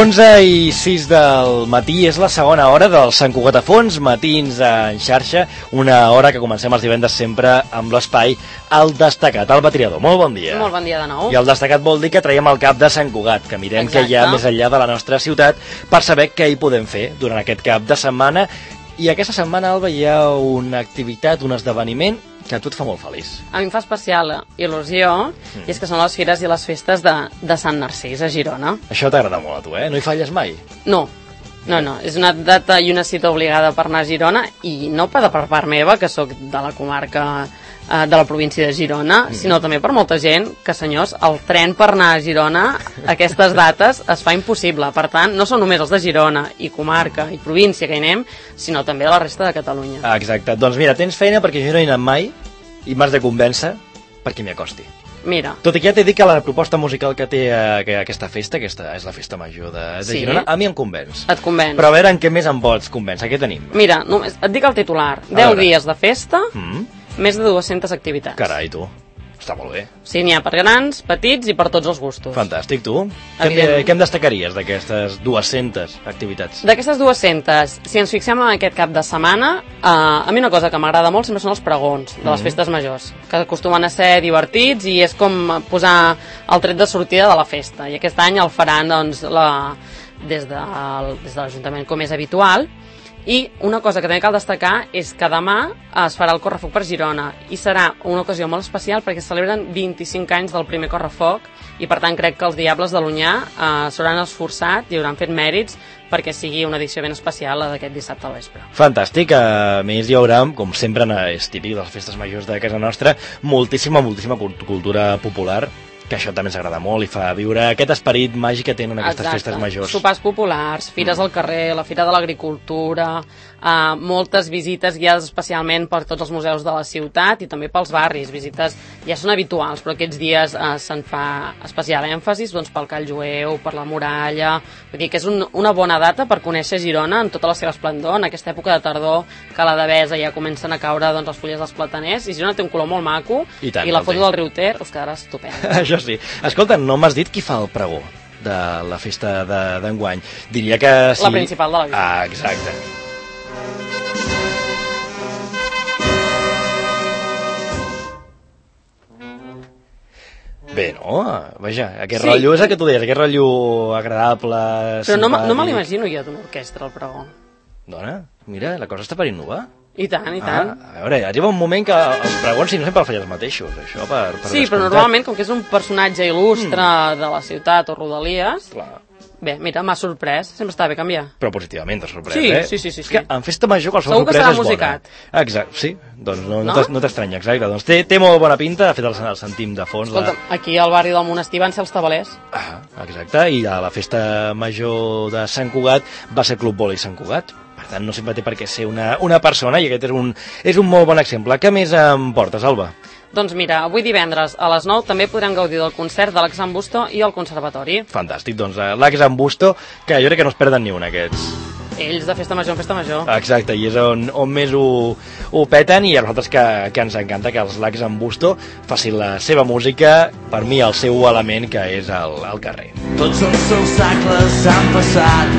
11:06 del matí, és la segona hora del Sant Cugat a Fons, matins en xarxa, una hora que comencem els divendres sempre amb l'espai El Destacat, el Batriador. Molt bon dia. Molt bon dia de nou. I el Destacat vol dir que traiem el cap de Sant Cugat, que mirem què hi ha més enllà de la nostra ciutat per saber què hi podem fer durant aquest cap de setmana. I aquesta setmana, Alba, hi ha una activitat, un esdeveniment que a tu et fa molt feliç. A mi em fa especial il·lusió, i és que són les fires i les festes de Sant Narcís, a Girona. Això t'agrada molt a tu, eh? No hi falles mai? No, és una data i una cita obligada per anar a Girona, i no per part meva, que sóc de la comarca de la província de Girona, sinó també per molta gent que, senyors, el tren per anar a Girona aquestes dates es fa impossible. Per tant, no són només els de Girona i comarca i província que hi anem, sinó també de la resta de Catalunya. Exacte. Doncs mira, tens feina perquè jo no hi he anat mai i m'has de convèncer perquè m'hi acosti. Mira. Tot i que ja t'he dit que la proposta musical que té aquesta festa, aquesta és la festa major de Girona, a mi em convenç. Et convenç. Però a veure en què més em pots convèncer, què tenim? Mira, només et dic el titular. 10 dies de festa, més de 200 activitats. Carai, tu. Està molt bé. Sí, n'hi ha per grans, petits i per tots els gustos. Fantàstic, tu. Què em destacaries d'aquestes 200 activitats? D'aquestes 200, si ens fixem en aquest cap de setmana, a mi una cosa que m'agrada molt sempre són els pregons de les festes majors, que acostumen a ser divertits i és com posar el tret de sortida de la festa. I aquest any el faran doncs, des de l'Ajuntament com és habitual. I una cosa que també cal destacar és que demà es farà el Correfoc per Girona i serà una ocasió molt especial perquè es celebren 25 anys del primer Correfoc i per tant crec que els Diables de l'Onyar s'hauran esforçat i hauran fet mèrits perquè sigui una edició ben especial la d'aquest dissabte al vespre. Fantàstic, a més hi haurà, com sempre és típic de les festes majors de casa nostra, moltíssima cultura popular, que això també ens agrada molt i fa viure aquest esperit màgic que tenen aquestes festes majors. Sopars populars, fires al carrer, la Fira de l'Agricultura, moltes visites guiades especialment per tots els museus de la ciutat i també pels barris. Visites ja són habituals, però aquests dies se'n fa especial èmfasis doncs, pel Call Jueu, per la muralla. Vull dir que és una bona data per conèixer Girona en tota la seva esplendor, en aquesta època de tardor que a la Devesa ja comencen a caure doncs, les fulles dels plataners, i Girona té un color molt maco i la foto del riu Ter us quedarà estupenda. Això sí. Escolta, no m'has dit qui fa el pregó de la festa d'enguany. Diria que sí. La principal de la vila. Exacte. Bé, no? Vaja, aquest rotllo és el que tu deies, aquest rotllo agradable, però simpàtic. No me l'imagino jo d'una orquestra al pregó. Dona, mira, la cosa està per innovar. I tant, i tant. A veure, arriba un moment que els pregons si no sempre fan els mateixos, això per sí, però normalment, com que és un personatge il·lustre de la ciutat o rodalies... Clar. Bé, mira, m'ha sorprès, sempre està bé canviar. Però positivament t'ha sorprès, sí, Sí. És que en festa major qualsevol sorpresa és bona. Segur que serà musicat. Exacte, sí, doncs no t'estranya, exacte. Doncs té molt bona pinta, de fet el sentim de fons. Escolta, aquí al barri del Monestir van ser els tabalers. Exacte, i a la festa major de Sant Cugat va ser Club Vòlei Sant Cugat. Per tant, no sempre té per què ser una persona, i aquest és un molt bon exemple. Què més em portes, Alba? Doncs mira, avui divendres a les 9 també podrem gaudir del concert de l'Ax Ambusto i el Conservatori. Fantàstic, doncs l'Ax Ambusto, que jo crec que no es perden ni un, aquests. Ells de festa major en festa major. Exacte, i és on més ho peten, i a nosaltres que ens encanta que els l'Ax Ambusto facin la seva música, per mi el seu element, que és el carrer. Tots els seus segles s'han passat,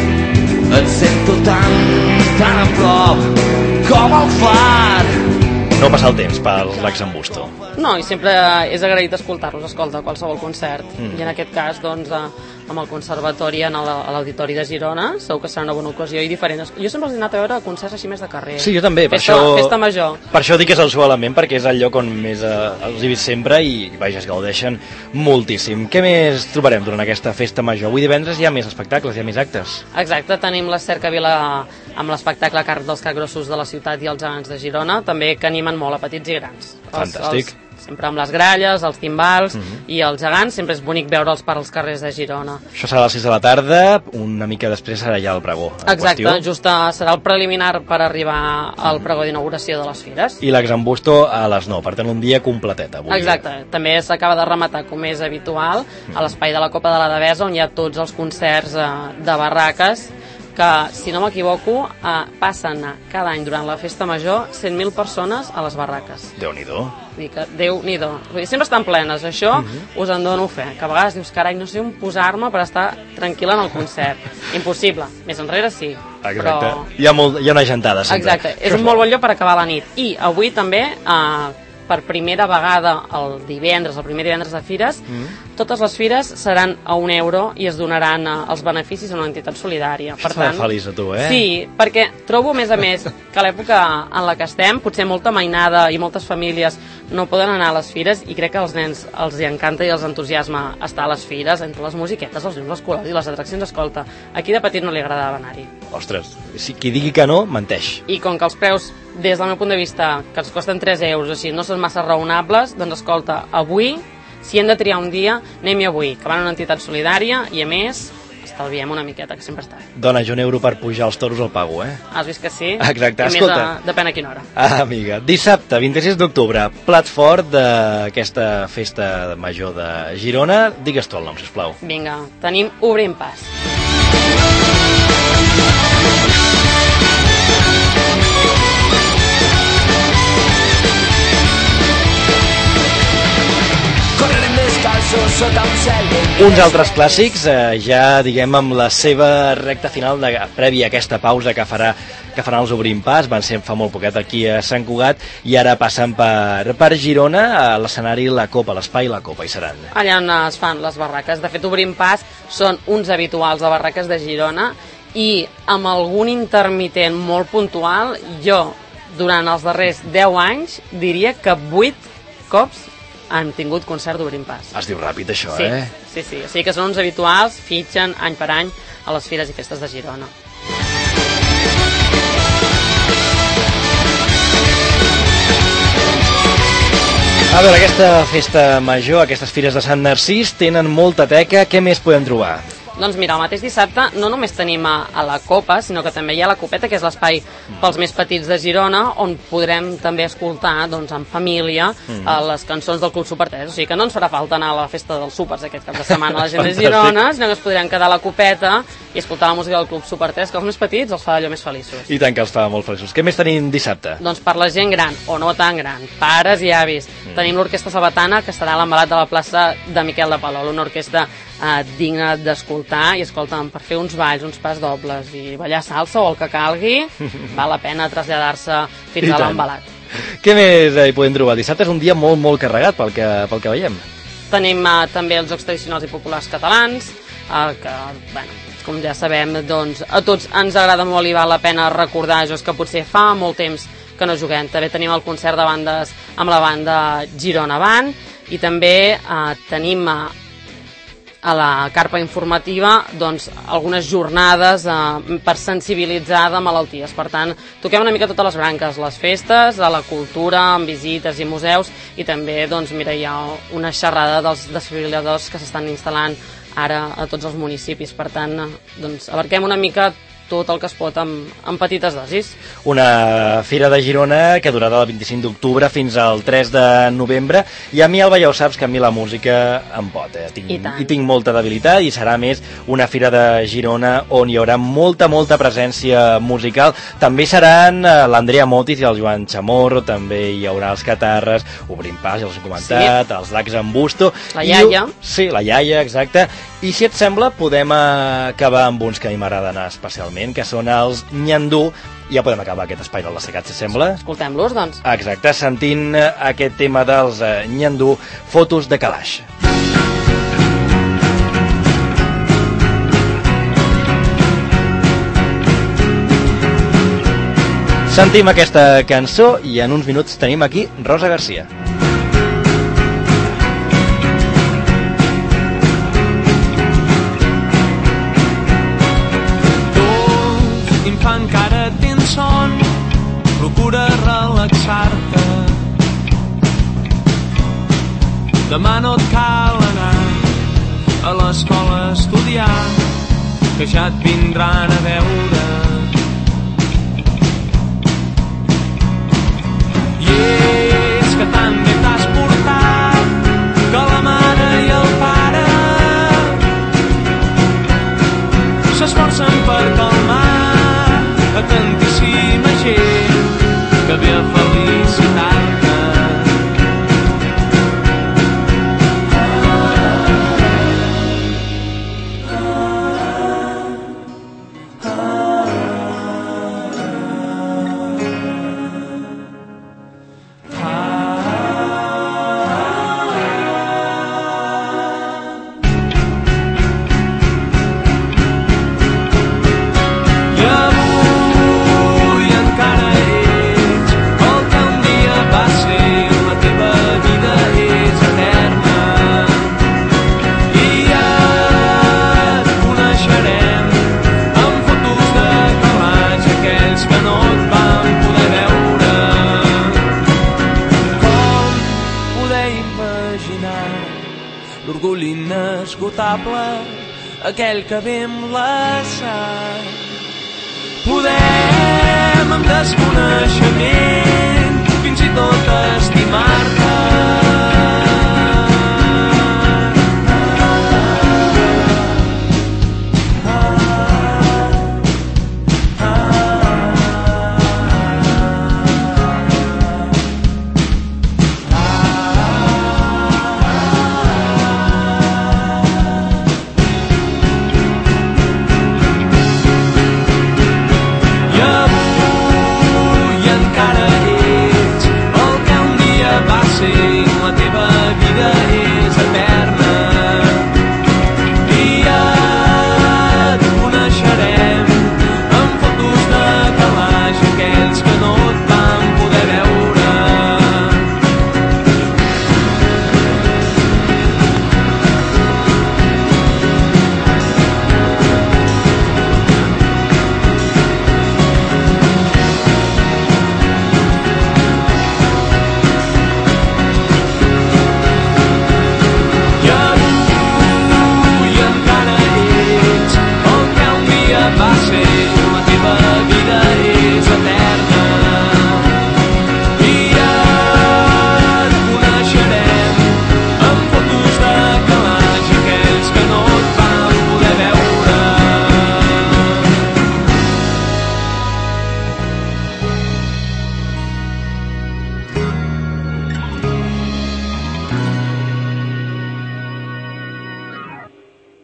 et sento tan a prop com el far. No passa el temps per l'Ax Ambusto. No, i sempre és agraït escoltar-los, escolta, qualsevol concert. I en aquest cas, doncs, amb el Conservatori a l'Auditori de Girona, segur que serà una bona ocasió i diferent. Jo sempre els he anat a veure concerts així més de carrer. Sí, jo també. Festa major. Per això dic que és el seu element, perquè és el lloc on més els he vist sempre i, vaja, es gaudeixen moltíssim. Què més trobarem durant aquesta festa major? Avui divendres hi ha més espectacles, hi ha més actes. Exacte, tenim la Cercavila amb l'espectacle a càrrec dels capgrossos de la ciutat i els gegants de Girona, també que animen molt a petits i grans. Fantàstic. Sempre amb les gralles, els timbals i els gegants, sempre és bonic veure'ls per als carrers de Girona. Això serà a les 6 de la tarda, una mica després serà ja el pregó. Exacte, just serà el preliminar per arribar al pregó d'inauguració de les fires. I l'Ax Ambusto a les 9, per tant un dia completet avui. Exacte, també s'acaba de rematar, com és habitual, a l'espai de la Copa de la Devesa, on hi ha tots els concerts de barraques que, si no m'equivoco, passen cada any durant la festa major 100.000 persones a les barraques. Déu-n'hi-do. Déu-n'hi-do. Sempre estan plenes, això us en dono fe. Que a vegades dius, carai, no sé on posar-me per estar tranquil·la en el concert. Impossible. Més enrere sí. Exacte. Però... Hi ha una gentada sempre. Exacte. És un molt bon lloc per acabar la nit. I avui també... per primera vegada el primer divendres de fires, totes les fires seran a €1 i es donaran els beneficis a una entitat solidària. Per tant, feliç a tu, Sí, perquè trobo, a més, que a l'època en la que estem, potser molta mainada i moltes famílies no poden anar a les fires i crec que als nens els encanta i els entusiasma estar a les fires, entre les musiquetes, els llums, les colors i les atraccions. Escolta, aquí de petit no li agradava anar-hi. Ostres, si qui digui que no, menteix. I com que els preus, des del meu punt de vista, que ens costen €3, així, no són massa raonables, doncs escolta, avui, si hem de triar un dia, anem-hi avui, que van a una entitat solidària i, a més, estalviem una miqueta, que sempre està bé. Dona, jo €1 per pujar els toros el pago, Has vist que sí? Exacte, I escolta. més depèn a quina hora. Amiga, dissabte, 26 d'octubre, plat fort d'aquesta festa major de Girona. Digues tu el nom, sisplau. Vinga, tenim Obrim Pas. Uns altres clàssics, ja diguem amb la seva recta final prèvia a aquesta pausa que faran els Obrim Pas, van ser fa molt poquet aquí a Sant Cugat i ara passen per Girona a l'escenari La Copa, l'espai La Copa hi seran. Allà on es fan les barraques. De fet, Obrim Pas són uns habituals de barraques de Girona i amb algun intermitent molt puntual, jo durant els darrers 10 anys diria que 8 cops han tingut concert d'Obrim Pas. Es diu ràpid això, Sí. O sigui que són uns habituals, fitxen any per any a les fires i festes de Girona. A veure, aquesta festa major, aquestes fires de Sant Narcís tenen molta teca. Què més podem trobar? Doncs mira, el mateix dissabte no només tenim a la Copa, sinó que també hi ha la Copeta, que és l'espai pels més petits de Girona, on podrem també escoltar doncs, en família les cançons del Club Super 3. O sigui que no ens farà falta anar a la festa dels súpers aquest cap de setmana a la gent de Girona, sinó que es podran quedar a la Copeta i escoltar la música del Club Super 3, que els més petits els fa allò més feliços. I tant que els fa molt feliços. Què més tenim dissabte? Doncs per la gent gran, o no tan gran, pares i avis, tenim l'Orquestra Sabatana, que estarà a l'embalat de la plaça de Miquel de Palol, una orquestra digna d'escoltar i escolta'm, per fer uns balls, uns pas dobles i ballar salsa o el que calgui, val la pena traslladar-se fins a l'embalat. Què més hi podem trobar? Dissabte és un dia molt, molt carregat pel que veiem. Tenim també els jocs tradicionals i populars catalans, que, bueno, com ja sabem, doncs, a tots ens agrada molt i val la pena recordar jocs que potser fa molt temps que no juguem. També tenim el concert de bandes amb la banda Girona Band i també tenim a la carpa informativa doncs, algunes jornades per sensibilitzar de malalties. Per tant, toquem una mica totes les branques, les festes, a la cultura, amb visites i museus, i també doncs, mira, hi ha una xerrada dels desfibriladors que s'estan instal·lant ara a tots els municipis. Per tant, doncs, abarquem una mica tot el que es pot amb petites dosis. Una fira de Girona que durarà del 25 d'octubre fins al 3 de novembre i a mi, Alba, ja ho saps que a mi la música em pot, I tinc molta debilitat i serà més una fira de Girona on hi haurà molta presència musical. També seran l'Andrea Motis i el Joan Chamorro, també hi haurà els Catarres, Obrim Pas, ja els he comentat, els Lacs en Busto. La iaia. Sí, la iaia, exacte. I si et sembla, podem acabar amb uns que a mi m'agrada anar especialment, que són els Nyandú. Ja podem acabar aquest espai del Assecat, si sembla. Escoltem-los, doncs. Exacte, sentint aquest tema dels Nyandú, Fotos de calaix. Sentim aquesta cançó i en uns minuts tenim aquí Rosa Garcia. Encara tens son, procura relaxar-te. Demà no et cal anar a l'escola a estudiar, que ja et vindran a veure. I és que tan bé t'has portat que la mare i el pare s'esforcen per calmar moltíssima gent que ve a felicitar-te. L'orgull inesgotable, aquell que ve amb la sang. Poder